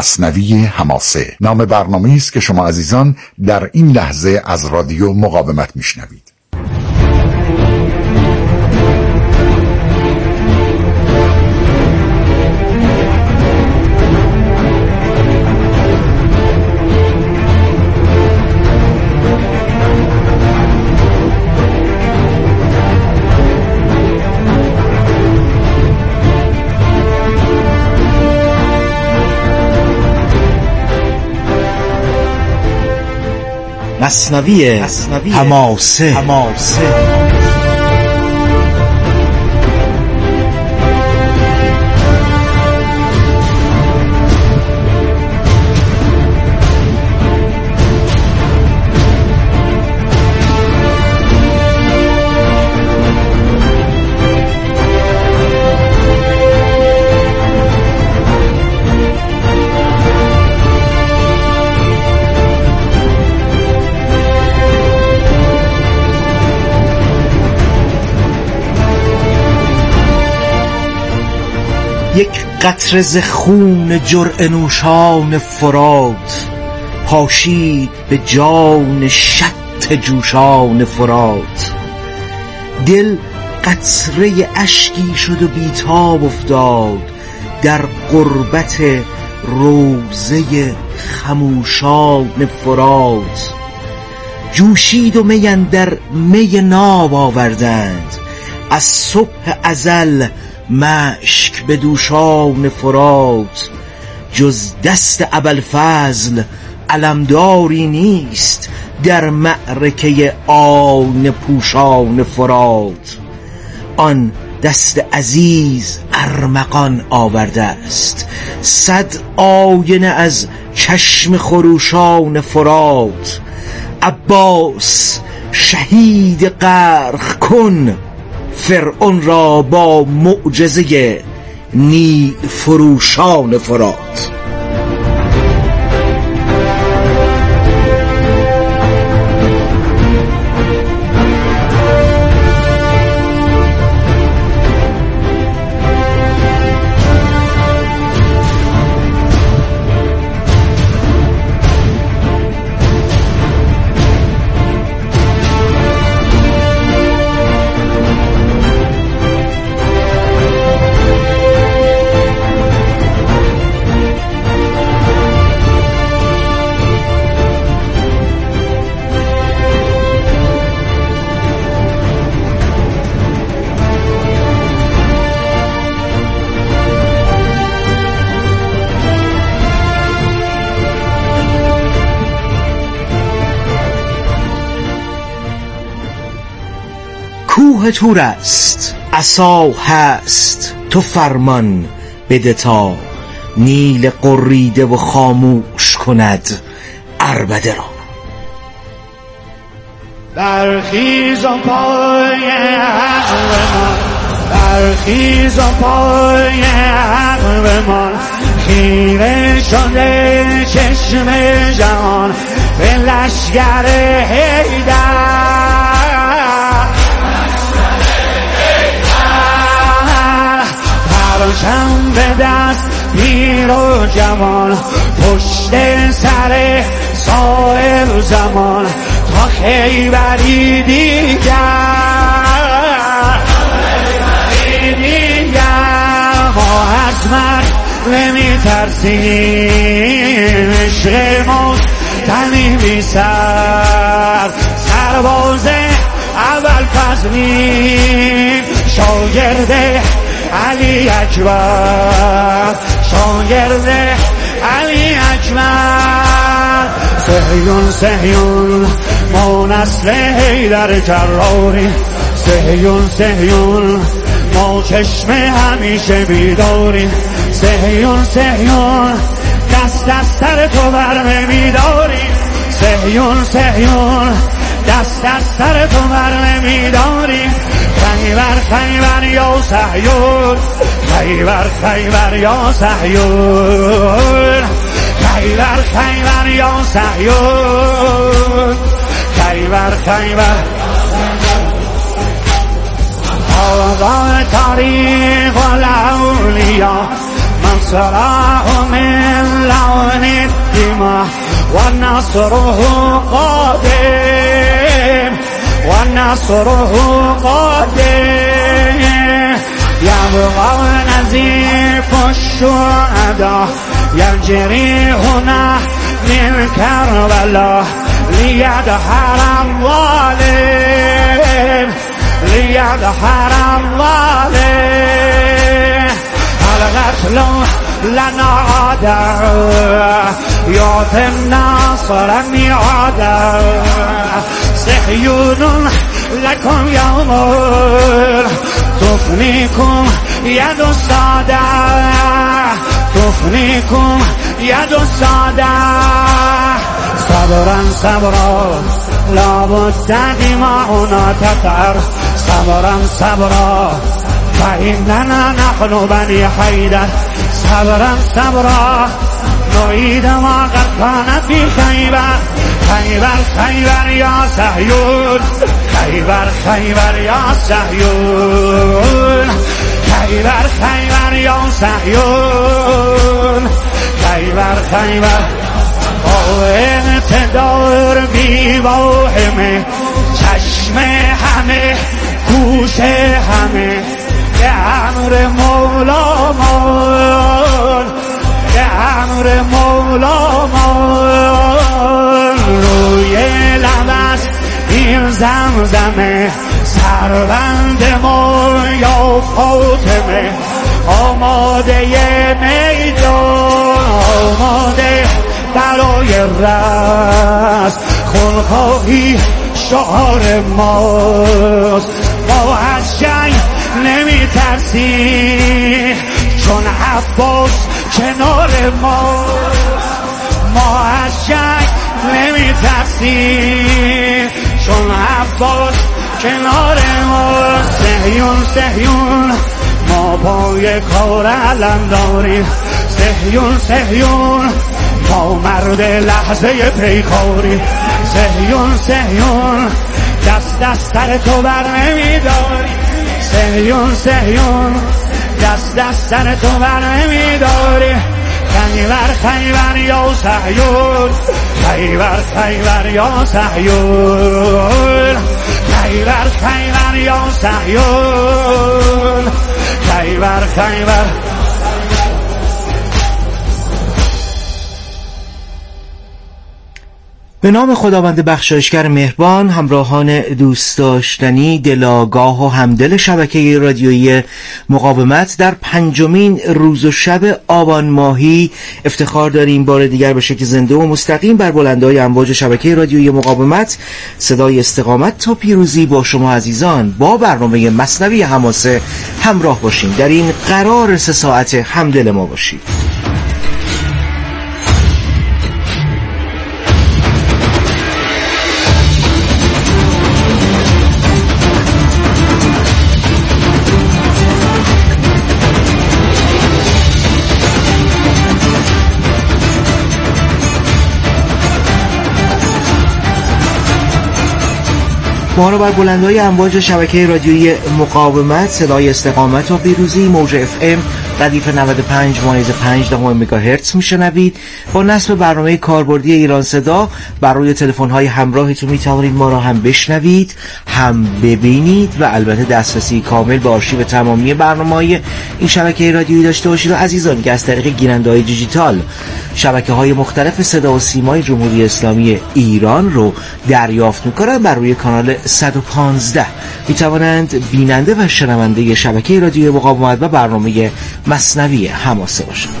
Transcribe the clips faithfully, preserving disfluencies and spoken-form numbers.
مثنوی حماسه، نام برنامه‌ای است که شما عزیزان در این لحظه از رادیو مقاومت میشنوید. مثنوی حماسه. حماسه یک قطره ز خون جرعه نوشان فرات پاشید به جان شط جوشان فرات. دل قطره اشکی شد و بیتاب افتاد در غربت روضه خموشان فرات. جوشید و می اندر می ناب آوردند، از صبح ازل مشک به دوشان فرات. جز دست ابوالفضل علمداری نیست در معرکه آن پوشان فرات. آن دست عزیز ارمغان آورده است، صد آینه از چشم خروشان فرات. عباس شهید غرق کن فرعون را با معجزه نیل فروشان فرات. کوه تور است عصا هست تو فرمان بده تا نیل قریده و خاموش کند عربده را. برخیزم پای عقلمان، برخیزم پای عقلمان، خیره شده چشم جهان به لشگر حیدر. پرچم به دست پیر و جوان، پشت سر سایر زمان تا خیبری دیگر، خیبری دیگر. ما از مرگ نمی ترسیم، عشق موت تنی بی سر. سرباز ابوالفضلیم، شاگرد علی اکبر، شاگرد علی اکبر. صهیون صهیون ما نسل حیدر جراری، صهیون صهیون ما چشم همیشه بیداری. صهیون صهیون دست دست سر تو برمه میداری. صهیون صهیون دست دست سر تو برمه میداری. خیبر خیبر یا صهیون، خیبر خیبر یا صهیون، خیبر خیبر یا صهیون، خیبر خیبر. آقا تاریخ الاولیا، من الصلاح من لون الدماء ونصره قادم ونصره قادم يبقى نزيف الشهداء يجري هنا من كربلاء ليدحر الظالم ليدحر الظالم القتل لنا عادة يعطي النصر ميعادا صهيون لكم يوم تفنيكم يد السادة تفنيكم يد السادة صبرا صبرا لابد دماؤنا تطهر صبرا صبرا فإننا نحن بني حيدر صبرا صبرا نعيد ما قد كان في خيبر خيبر خيبر يا صهيون خيبر خيبر يا صهيون خيبر خيبر يا صهيون خيبر خيبر انتظار بی واهمه چشم همه گوش همه به امر مولامان به امر مولامان روی لبس این زمزمه سربند ما یا فاطمه آماده میدان آماده برای رست خونخواهی شعار ماست ما از جنگ نمی ترسیم چون عباس کنار ماست ما از جنگ نمی ترسیم چون عباس کنار ماست صهیون صهیون ما پای کار علم داریم صهیون صهیون ما مرد لحظه پیکاری صهیون صهیون دست دست سر تو بر نمیداری صهیون صهیون دست دست سر تو بر نمیداری خیبر خیبر یا صهیون خیبر خیبر یا صهیون خیبر خیبر یا صهیون خیبر خیبر. به نام خداوند بخشایشگر مهربان. همراهان دوست داشتنی، دلاگاه و همدل شبکه رادیویی مقاومت، در پنجمین روز و شب آبان ماهی افتخار داریم بار دیگر به شکل زنده و مستقیم بر بلندهای امواج شبکه رادیویی مقاومت صدای استقامت تا پیروزی با شما عزیزان با برنامه مثنوی حماسه همراه باشیم. در این قرار سه ساعت همدل ما باشید. ما رو بر بلندهای امواج شبکه رادیویی مقاومت صدای استقامت و پیروزی موج اف ام ردیف نود و پنج ممیز پنج دهم مگاهرتز میشنوید. با نصب برنامه کاربردی ایران صدا بر روی تلفن‌های همراهتون میتوانید ما را هم بشنوید، هم ببینید و البته دسترسی کامل به آرشیو تمامی برنامه‌های این شبکه رادیویی داشته باشید. و عزیزان که از طریق گیرنده‌های دیجیتال شبکه‌های مختلف صدا و سیمای جمهوری اسلامی ایران رو دریافت می‌کنند، بر روی کانال صد و پانزده میتوانند بیننده و شنونده شبکه رادیویی مقاومت و برنامه مثنوی حماسه باشند.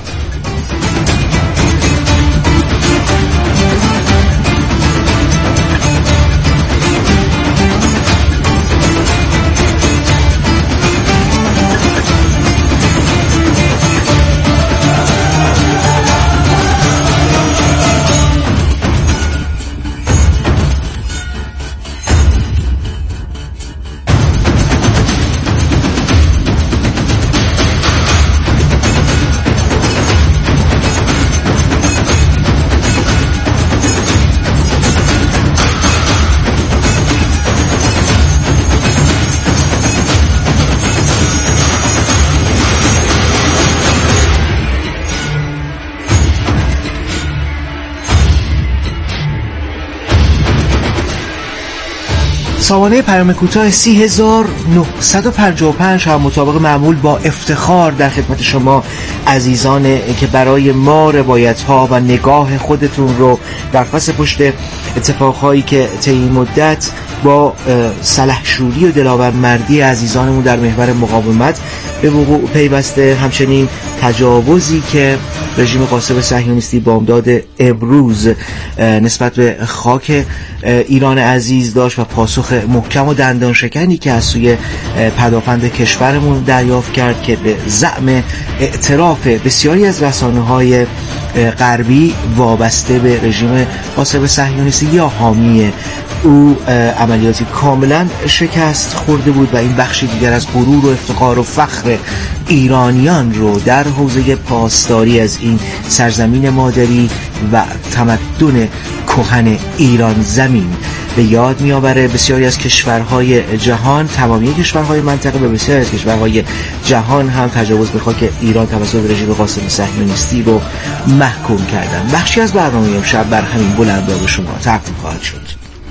سامانه پیام کوتاه سی هزار و نهصد و پنجاه و پنج هم مطابق معمول با افتخار در خدمت شما عزیزان که برای ما روایت ها و نگاه خودتون رو در پس پشت اتفاقهایی که طی این مدت با سلحشوری و دلاورمردی عزیزانمون در محور مقاومت به وقوع پیوسته، همچنین تجاوزی که رژیم غاصب صهیونیستی بامداد امروز نسبت به خاک ایران عزیز داشت و پاسخ محکم و دندان شکنی که از سوی پدافند کشورمون دریافت کرد که به زعم اعتراف بسیاری از رسانه‌های غربی وابسته به رژیم غاصب صهیونیستی یا حامی او عملیاتی کاملا شکست خورده بود و این بخشی دیگر از غرور و افتخار و فخر ایرانیان رو در حوزه پاسداری از این سرزمین مادری و تمدن کهن ایران زمین به یاد می‌آوره. بسیاری از کشورهای جهان، تمامی کشورهای منطقه و بسیاری از کشورهای جهان هم تجاوز به خاک ایران توسط رژیم غاصب صهیونیستی رو محکوم کردن. بخشی از برنامه امشب بر همین بلندها به شما تقدیم خواهد شد.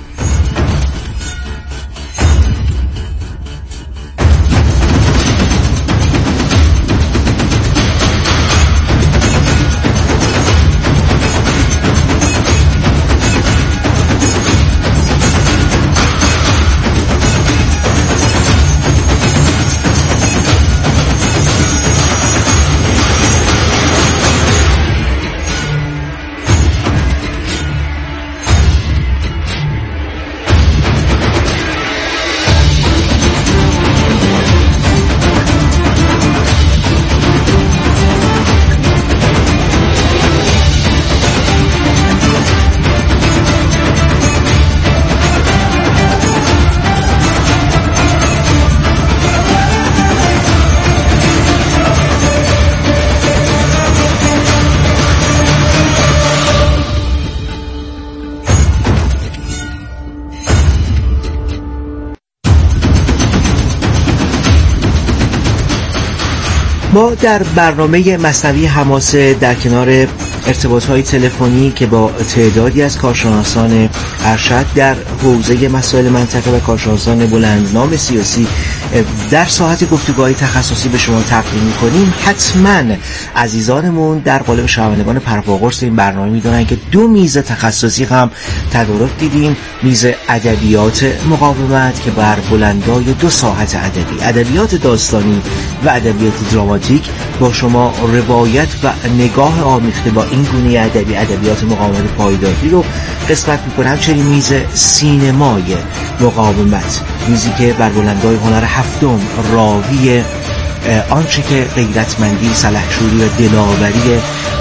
ما در برنامه مثنوی حماسه در کنار ارتباط‌های تلفنی که با تعدادی از کارشناسان ارشد در حوزه مسائل منطقه و کارشناسان بلندنام سیاسی در ساعت گفتگوهای تخصصی به شما تقدیم می‌کنیم، حتما عزیزانمون در قالب شنوندگان پرپاقرص این برنامه می‌دونن که دو میز تخصصی هم تدارک دیدیم. میز ادبیات مقاومت که بر بلندای دو ساحت ادبی، ادبیات داستانی و ادبیات دراماتیک، با شما روایت و نگاه آمیخته با این گونه ادبی، ادبیات مقاومت پایداری رو قسمت می‌کنه. همچنین میز سینمای مقاومت، میزی که بر بلندای هنر هفتم راوی آنچه که غیرتمندی، سلحشوری و دلاوری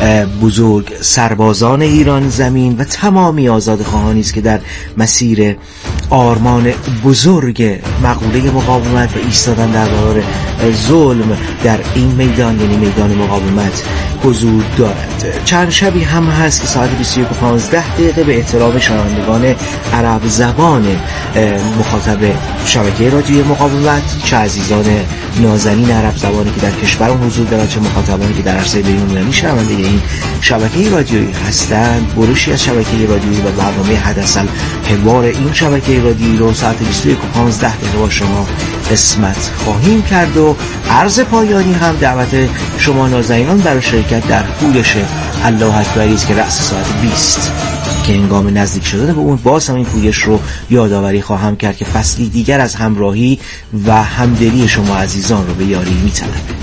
بزرگ سربازان ایران زمین و تمامی آزادخواهانی است که در مسیر آرمان بزرگ مقوله مقاومت و ایستادن در برابر ظلم در این میدان، یعنی میدان مقاومت، حضور دارد. چند شبی هم هست که ساعت بیست و یک و پانزده دقیقه به احترام شنوندگان عرب زبان مخاطب شبکه رادیویی مقاومت، چه عزیزان نازنین عرب زبانی که در کشورم حضور دارند، چه مخاطبانی که در عرصه بین‌المللی شنونده این شبکه رادیویی هستند، بروشی از شبکه رادیویی و برنامه حدث الحوار این شبکه رادیویی رو ساعت بیست و یک و پانزده دقیقه با شما قسمت خواهیم کرد و عرض پایانی هم دعوت شما نازنینان برای شرکت در پویش الله اکبری است که رأس ساعت بیست که هنگام نزدیک شدن به اون باز هم این پویش رو یادآوری خواهم کرد که فصلی دیگر از همراهی و همدلی شما عزیزان رو به یاری می‌طلبه.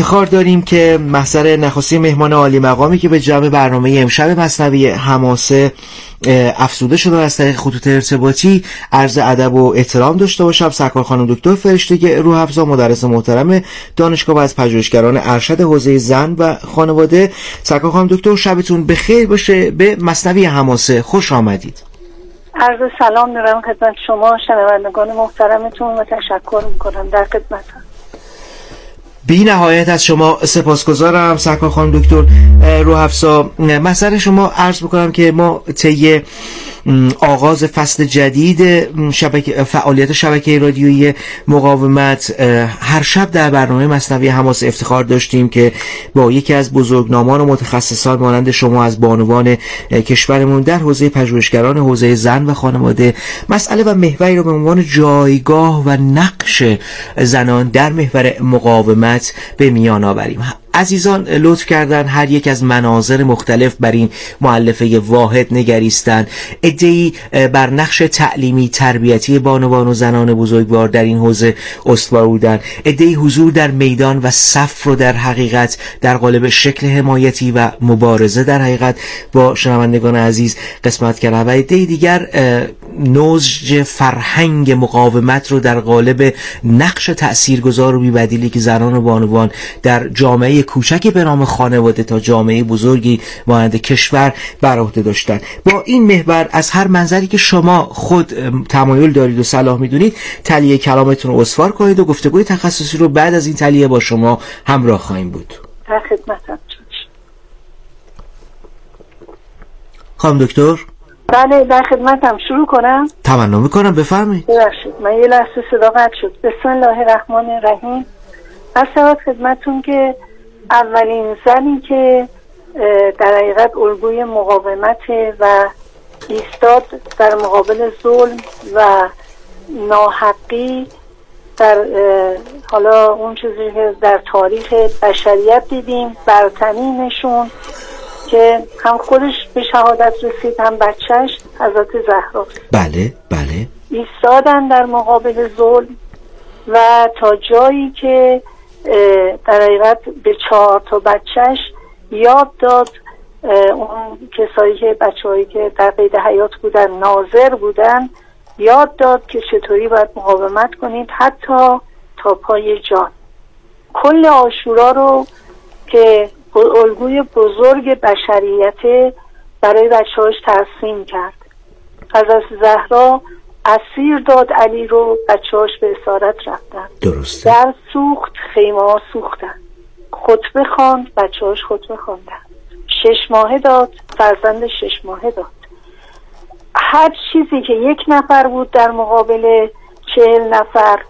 افتخار داریم که محضر نخستین مهمان عالی مقامی که به جمع برنامه امشب مثنوی حماسه افزوده شده از طریق خطوط ارتباطی عرض ادب و احترام داشته باشم. سرکار خانم دکتر فرشته روح‌افزا، مدرس محترم دانشگاه و از پژوهشگران ارشد حوزه زن و خانواده. سرکار خانم دکتر شبتون بخیر باشه. به مثنوی حماسه خوش آمدید. عرض سلام دارم خدمت شما شنوندگان محترمتون و تشکر میکنم. در خدمتم. بی نهایت از شما سپاسگزارم سرکار خانم دکتر روح‌افزا. مسئله شما عرض بکنم که ما طی آغاز فصل جدید شبکه فعالیت شبکه رادیویی مقاومت هر شب در برنامه مثنوی حماسه افتخار داشتیم که با یکی از بزرگنامان و متخصصان مانند شما از بانوان کشورمون در حوزه پژوهشگران حوزه زن و خانواده مسئله و محوری رو به عنوان جایگاه و نقش زنان در محور مقاومت به میان آوریم. عزیزان لطف کردن هر یک از مناظر مختلف بر این مؤلفه واحد نگریستن. عده‌ای بر نقش تعلیمی تربیتی بانوان و زنان بزرگوار در این حوزه استوار بودن. عده‌ای حضور در میدان و صف رو در حقیقت در قالب شکل حمایتی و مبارزه در حقیقت با شنوندگان عزیز قسمت کردن و عده‌ای دیگر نوژ فرهنگ مقاومت رو در قالب نقش تأثیرگذار و بی‌بدیلی که زنان و بانوان در جامعه کوچکی به نام خانواده تا جامعه بزرگی مانند کشور بر عهده داشتن. با این محور از هر منظری که شما خود تمایل دارید و صلاح میدونید تلیه کلامتون رو استوار کنید و گفتگوی تخصصی رو بعد از این تلیه با شما همراه خواهیم بود. در خدمتم. خانم دکتر. بله در خدمتم. شروع کنم؟ تمنا میکنم بفرمایید. ببخشید من یه لحظه صدا قطع شد. بسم الله الرحمن الرحیم. از خدمتتون که اولین زنی که در حقیقت الگوی مقاومت و ایستاد در مقابل ظلم و ناحقی در حالا اون چیزی که در تاریخ بشریت دیدیم برتنینشون که هم خودش به شهادت رسید هم بچهش حضرت زهرا. بله بله. ایستادن در مقابل ظلم و تا جایی که در حقیقت به چهار تا بچهش یاد داد، اون کسایی که بچه‌هایی که در قید حیات بودن ناظر بودن یاد داد که چطوری باید مقاومت کنید حتی تا پای جان. کل عاشورا رو که الگوی بزرگ بشریت برای بچه‌هاش ترسیم کرد. حضرت زهرا اسیر داد علی رو، بچه‌هاش به اسارت رفتن. درسته. در سوخت خیمه ها سوختن. خطبه خواند، بچه‌هاش خطبه خواندن. شش ماهه داد، فرزند شش ماهه داد. هر چیزی که یک نفر بود در مقابل چهل نفر،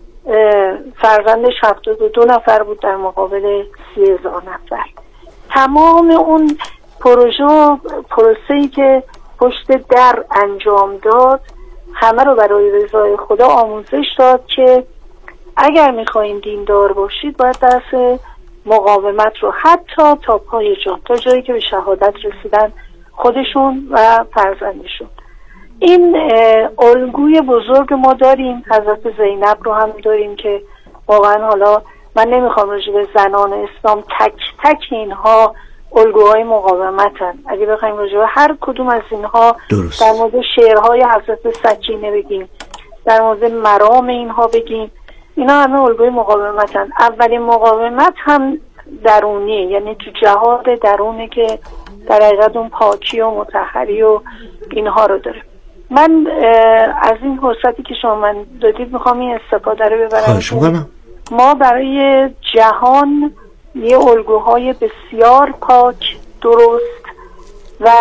فرزندش هفتاد و دو نفر بود در مقابل سی هزار نفر. تمام اون پروژه و پروسه‌ای که پشت در انجام داد همه رو برای رضای خدا آموزش داد که اگر میخواین دیندار باشید باید درس مقاومت رو حتی تا پای جان، تا جایی که به شهادت رسیدن خودشون و فرزندشون. این الگوی بزرگ ما داریم. حضرت زینب رو هم داریم که واقعا حالا من نمیخوام راجع به زنان اسلام تک تک اینها الگوهای مقاومتن. اگه بخوایم راجع به هر کدوم از اینها درست. در مورد شعرهای حضرت سکینه بگیم، در مورد مرام اینها بگیم، اینا همه الگوی مقاومتن. اولین مقاومت هم درونیه، یعنی تو جهاد درونه که در حقیقت اون پاکی و مطهری و اینها رو داره. من از این فرصتی که شما من دادید میخوام این استفاده رو ببرم. ما برای جهان یه الگوهای بسیار پاک، درست و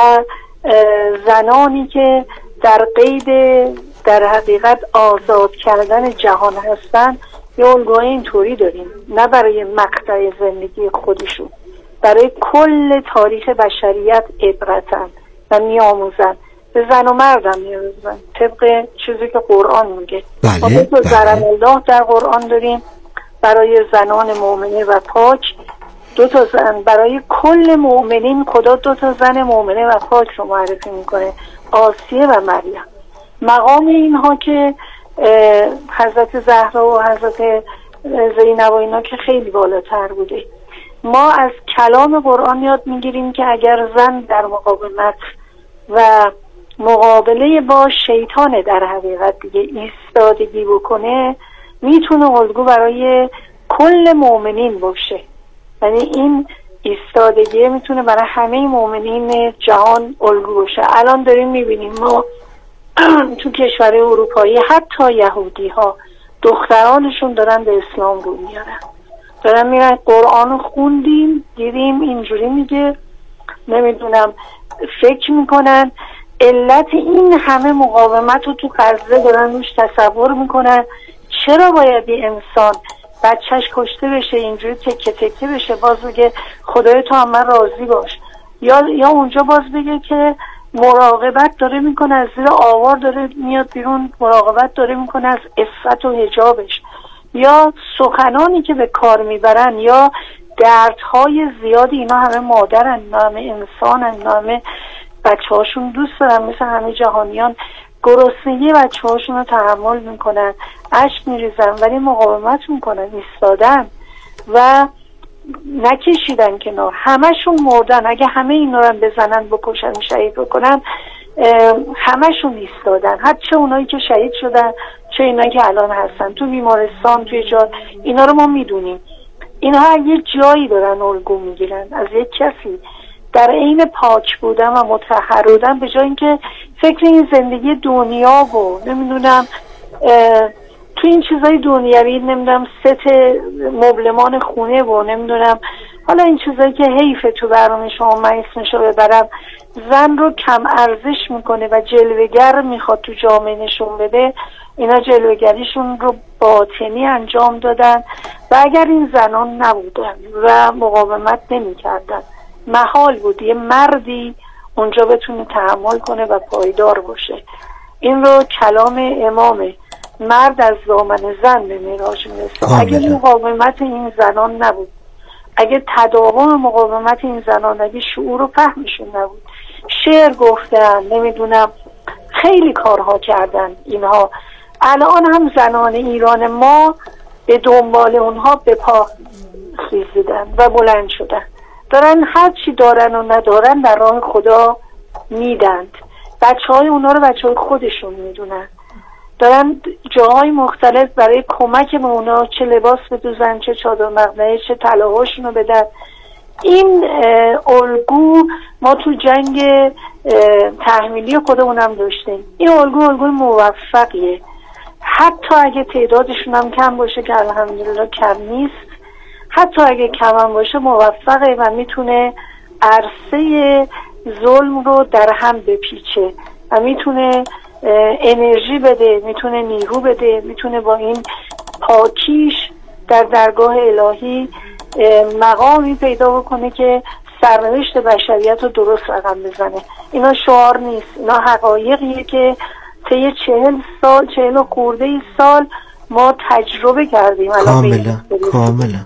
زنانی که در قید در حقیقت آزاد کردن جهان هستن یه الگوهای اینطوری داریم، نه برای مقطع زندگی خودشون، برای کل تاریخ بشریت عبرتن و میآموزن. به زن و مردم میآموزن طبق چیزی که قرآن میگه. بله ما دو تا زرن الله در قرآن داریم برای زنان مؤمنه و پاک، دو تا زن برای کل مؤمنین. خدا دو تا زن مؤمنه و پاک رو معرفی میکنه، آسیه و مریم. مقام اینها که حضرت زهرا و حضرت زینب و اینا که خیلی بالاتر بوده. ما از کلام قرآن یاد میگیریم که اگر زن در مقاومت و مقابله با شیطان در حقیقت دیگه ایستادگی بکنه، میتونه الگو برای کل مؤمنین باشه. یعنی این ایستادگی میتونه برای همه مؤمنین جهان الگو باشه. الان داریم میبینیم ما تو کشور اروپایی حتی یهودی ها دخترانشون دارن به اسلام رو میارن، دارن میرن قرآن خوندیم دیدیم اینجوری میگه، نمیدونم فکر میکنن علت این همه مقاومت رو تو غزه دارن روش تصور میکنن چرا باید این انسان بچهش کشته بشه، اینجوری تکه تکه بشه، باز بگه خدای تو هم من راضی باش، یا یا اونجا باز بگه که مراقبت داره میکنه از زیر آوار داره میاد بیرون، مراقبت داره میکنه از عفت و حجابش، یا سخنانی که به کار میبرن، یا دردهای زیادی. اینا همه مادرن، اینا همه انسانن، اینا همه بچه هاشون دوست دارن مثل همه جهانیان، گرسنگی بچه هاشون رو تحمل میکنن، اشک میریزن ولی مقاومت میکنن، ایستادن و نکشیدن کنار. همشون مردن. اگه همه اینا رو بزنن بکشن شهید بکنن همشون ایستادن، حتی چه اونایی که شهید شدن چه اینایی که الان هستن تو بیمارستان توی جا، اینا رو ما میدونیم. اینها یه جایی دارن الگو میگیرن از یک کسی در عین پاک بودن و مطهر بودن، به جای اینکه فکر این زندگی دنیا و نمیدونم تو این چیزای دنیوی، نمیدونم ست مبلمان خونه و نمیدونم حالا این چیزایی که حیفه تو برنامه شما من اسمشو ببرم، زن رو کم ارزش میکنه و جلوگر میخواد تو جامعه نشون بده. اینا جلوگریشون رو باطنی انجام دادن و اگر این زنان نبودن و مقاومت نمیکردن محال بود یه مردی اونجا بتونه تحمل کنه و پایدار باشه. این رو کلام امامه، مرد از دامن زن به معراج میرسه. اگه مقاومت این زنان نبود، اگه تداوم مقاومت این زنان، اگه شعور و فهمشون نبود، شعر گفتن، نمیدونم خیلی کارها کردن اینها، الان هم زنان ایران ما به دنبال اونها به پا خیزیدن و بلند شدن، دارن هر چی دارن و ندارن در راه خدا میدند. بچه های اونا رو بچه های خودشون میدونن، دارن جاهای مختلف برای کمک به اونا چه لباس بدوزن، چه چادر مقنعه، چه طلاهاشون رو بدن. این الگو ما تو جنگ تحمیلی خودمونم داشتیم. این الگو الگو موفقیه، حتی اگه تعدادشون هم کم باشه که الحمدلله کم نیست، حتی اگه کم هم باشه موفقه و میتونه عرصه ظلم رو در هم بپیچه و میتونه انرژی بده، میتونه نیرو بده، میتونه با این پاکیش در درگاه الهی مقامی پیدا بکنه که سرنوشت بشریت رو درست رقم بزنه. اینا شعار نیست، اینا حقایقیه که طی چهل سال چهل و خورده ای سال ما تجربه کردیم. کاملا کاملا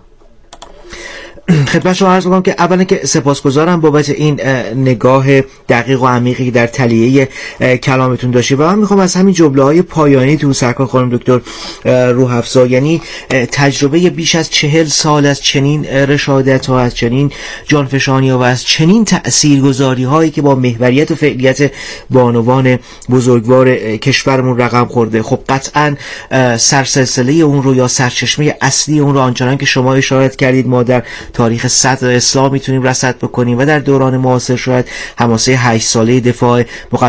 خدمت شما عرض می‌کنم که اولا که سپاسگزارم بابت این نگاه دقیق و عمیقی در تلیه کلامتون داشتید و من میخوام از همین جمله‌های پایانیتون سرکار خانم دکتر روح‌افزا، یعنی تجربه بیش از چهل سال از چنین رشادت‌ها، از چنین جانفشانی‌ها و از چنین تأثیرگذاری‌هایی که با محوریت و فعالیت بانوان بزرگوار کشورمون رقم خورده، خب قطعاً سرسلسله اون رو یا سرچشمه اصلی اون رو آنچنان که شما اشارت کردید ما در تاریخ صدر اسلام میتونیم رصد بکنیم و در دوران معاصر شاید حماسه هشت ساله دفاع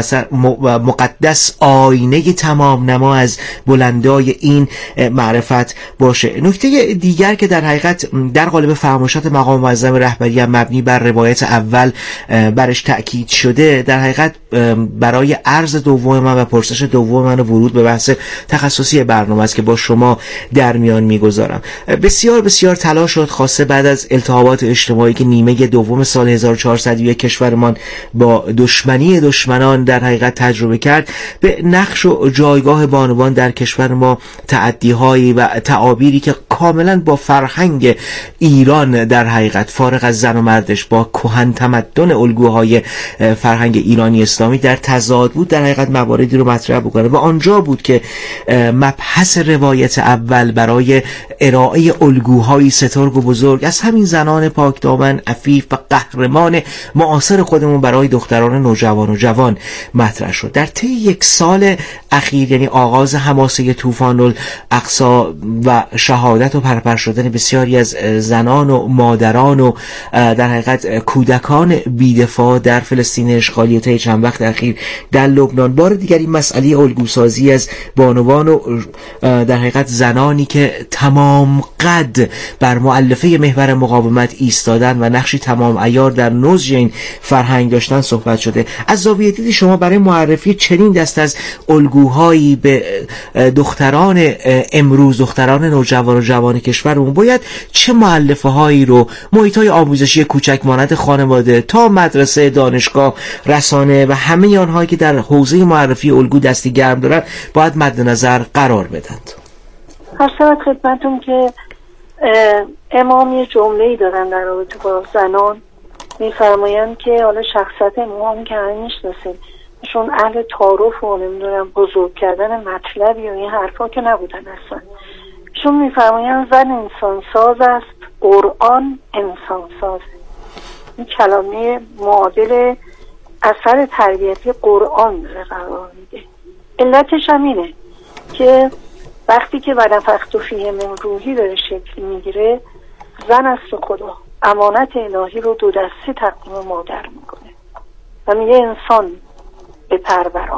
مقدس آینه تمام نما از بلندای این معرفت باشه. نکته دیگر که در حقیقت در قالب فرمایشات مقام معظم رهبری هم مبنی بر روایت اول برش تأکید شده، در حقیقت برای عرض دوم من و پرسش دوم من و ورود به بحث تخصصی برنامه است که با شما در میان میگذارم. بسیار بسیار تلاش شد خاصه بعد از التهاب انتخابات اجتماعی که نیمه دوم سال هزار و چهارصد و یک کشورمان با دشمنی دشمنان در حقیقت تجربه کرد، به نقش و جایگاه بانوان در کشور ما تعدی‌هایی و تعابیری که کاملا با فرهنگ ایران در حقیقت فارغ از زن و مردش با کهن تمدن الگوهای فرهنگ ایرانی اسلامی در تضاد بود، در حقیقت مواردی رو مطرح بکنه و آنجا بود که مبحث روایت اول برای ارائه الگوهای سترگ و بزرگ از همین زنان پاکدامن، عفیف و قهرمان معاصر خودمون برای دختران نوجوان و جوان مطرح شد. در طی یک سال اخیر، یعنی آغاز حماسه طوفان الاقصی و شهادت و پرپر شدن بسیاری از زنان و مادران و در حقیقت کودکان بی‌دفاع در فلسطین اشغالی و طی چند وقت اخیر در لبنان، بار دیگر این مسئله الگوسازی از بانوان و در حقیقت زنانی که تمام قد بر مؤلفه محور مقاومت ایستادن و نقشی تمام عیار در نضج این فرهنگ داشتن صحبت شده. از زاویه دید شما برای معرفی چنین دست از الگوهایی به دختران امروز، دختران نوجوان و جوان کشورمون، باید چه مؤلفه هایی رو محیط‌های آموزشی کوچک مانند خانواده تا مدرسه، دانشگاه، رسانه و همه آنهایی که در حوزه معرفی الگو دستی گرم دارن باید مد نظر قرار بدند؟ هر شود خدمتون که امام یه جمله‌ای دارن در رابطه با زنان، میفرمایند که حالا شخصیت امام که همین میشناسیم، چون اهل تعارف و نمیدونم بزرگ کردن مطلب یا این حرفا که نبودن اصلا. چون میفرمایند زن انسان ساز است، قرآن انسان ساز. این کلمه معادل اثر تربیتی قرآن داره قرار میده. علتش هم اینه که وقتی که ونفخت فیه من روحی داره شکل میگیره، زن است خدا امانت الهی رو دو دسته تقدیم مادر میکنه و میگه انسان به پروران.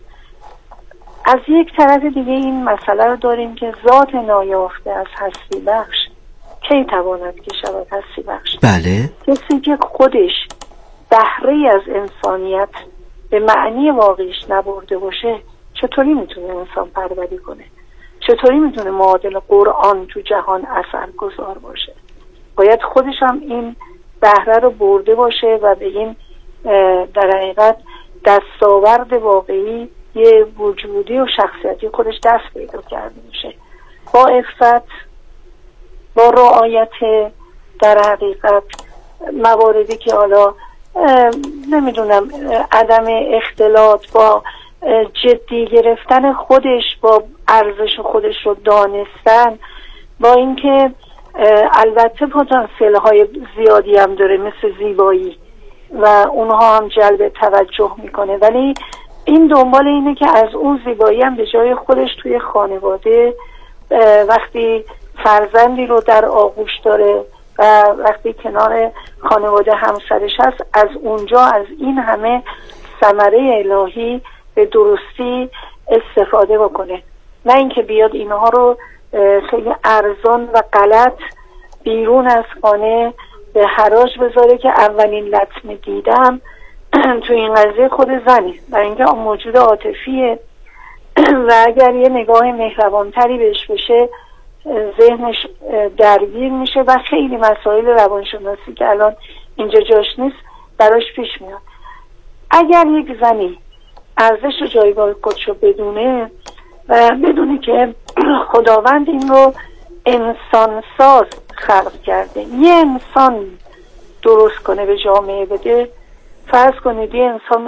از یک طرف دیگه این مسئله رو داریم که ذات نایافته از هستی بخش کی تواند که شود هستی بخش؟ بله. کسی که خودش بهره از انسانیت به معنی واقعیش نبرده باشه چطوری میتونه انسان پروری کنه؟ چطوری میتونه معادل قرآن تو جهان اثر گذار باشه؟ باید خودش هم این بهره رو برده باشه و به این در حقیقت دستاورد واقعی یه وجودی و شخصیتی خودش دست پیدا کرده باشه، با عفت، با رعایت در حقیقت مواردی که حالا نمیدونم عدم اختلاط، با جدی گرفتن خودش، با ارزش خودش رو دانستن، با اینکه البته پتانسیل های زیادی هم داره مثل زیبایی و اونها هم جلب توجه میکنه، ولی این دنبال اینه که از اون زیبایی هم به جای خودش توی خانواده وقتی فرزندی رو در آغوش داره و وقتی کنار خانواده همسرش هست، از اونجا از این همه ثمره الهی به درستی استفاده بکنه، نه اینکه بیاد اینها رو خیلی ارزان و غلط بیرون از خانه به حراج بذاره که اولین لطمه دیدم تو این قضیه خود زنه، برای اینکه موجود عاطفیه و اگر یه نگاه مهربانتری بهش بشه ذهنش درگیر میشه و خیلی مسائل روانشناسی که الان اینجا جاش نیست براش پیش میاد. اگر یک زنی ارزش و جایگاه خودشو بدونه و بدونی که خداوند این رو انسان ساز خلق کرده، یه انسان درست کنه به جامعه بده، فرض کنید یه انسان